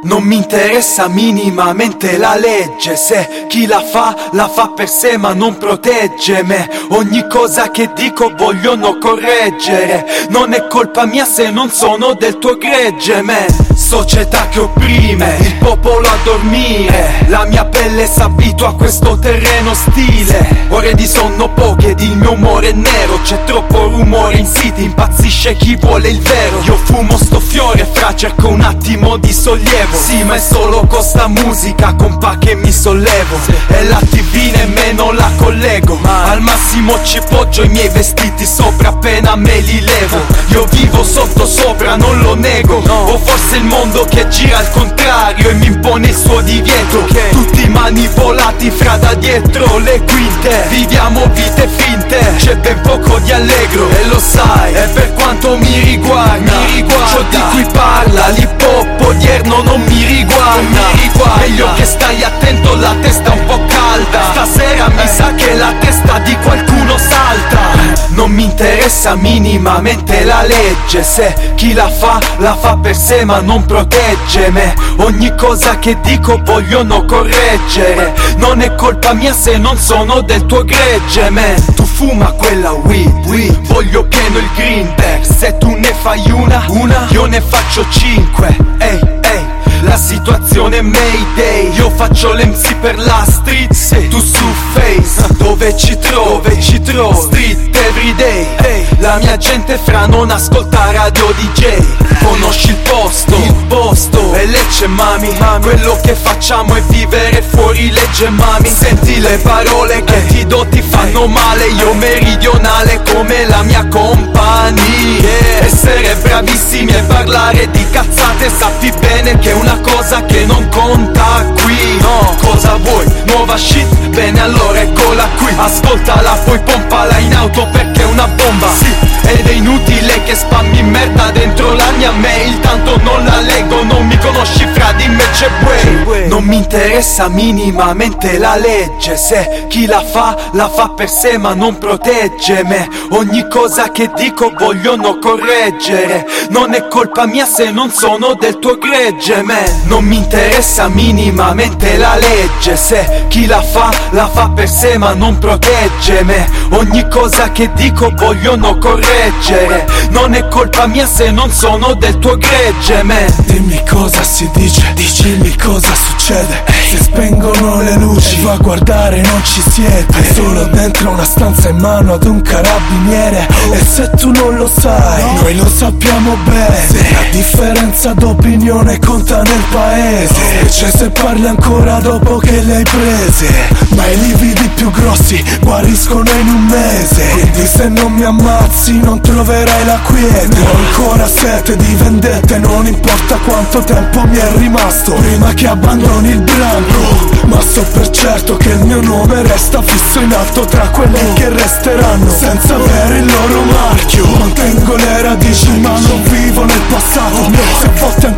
Non mi interessa minimamente la legge, se chi la fa per sé ma non protegge me. Ogni cosa che dico vogliono correggere, non è colpa mia se non sono del tuo gregge, me. Società che opprime il popolo a dormire, la mia pelle s'abitua a questo terreno ostile. Ore di sonno poche ed il mio umore è nero, c'è troppo rumore in city, impazzisce chi vuole il vero. Io fumo sto fiore fra, cerco un attimo di sollievo. Sì, ma è solo con sta musica, compa, che mi sollevo. E la TV nemmeno la collego, al massimo ci poggio i miei vestiti sopra appena me li levo. Io vivo sotto sopra, non lo nego. O forse il mondo che gira al contrario e mi impone il suo divieto. Tutti manipolati fra da dietro le quinte, viviamo vite finte, c'è ben poco di allegro e lo sai. E per quanto mi riguarda, ciò di cui parla l'hip hop odierno non mi riguarda. Meglio che stai attento, la testa un po' calda. Stasera mi sa che la testa di qualcuno salta. Non mi interessa minimamente la legge, se chi la fa per sé ma non protegge me. Ogni cosa che dico vogliono correggere, non è colpa mia se non sono del tuo gregge, me. Tu fuma quella weed, voglio pieno il greenback. Se tu ne fai una, io ne faccio 5. Ehi, la situazione è Mayday, io faccio l'MC per la street, sì. Tu su Face, dove ci trovi? Street everyday, la mia gente fra non ascolta radio DJ. Conosci il posto, e legge mami. Quello che facciamo è vivere fuori legge mami. Senti le parole che ti do ti fanno male. Io meridionale come la mia compagnia. Essere bravissimi e parlare di cazzate, sappi bene che è una cosa che non conta qui. No, cosa vuoi? Nuova shit? Bene allora eccola qui. Ascoltala poi pompala in auto perché è una bomba. Sì, ed è inutile che spammi merda dentro la mia mail, tanto non la leggo, non mi conosci fra, dimmi c'è buoi. Non mi interessa minimamente la legge, se chi la fa per sé ma non protegge me. Ogni cosa che dico vogliono correggere, non è colpa mia se non sono del tuo gregge, me. Non mi interessa minimamente la legge, se chi la fa per sé ma non protegge me. Ogni cosa che dico vogliono correggere, non è colpa mia se non sono del tuo gregge, me. Dimmi cosa si dice, dimmi cosa succede. Se spengono le luci e va a guardare non ci siete. Solo dentro una stanza in mano ad un carabiniere. E se tu non lo sai, noi lo sappiamo bene. La differenza d'opinione conta nel paese, specie se parli ancora dopo che le hai prese. Ma i lividi più grossi guariscono in un mese. Quindi se non mi ammazzi non troverai la quiete. Ho ancora sete di vendette, non importa quanto tempo mi è rimasto prima che abbandoni il branco. Ma so per certo che il mio nome resta fisso in alto tra quelli che resteranno senza avere il loro marchio. Mantengo le radici ma non vivo nel passato. Se volte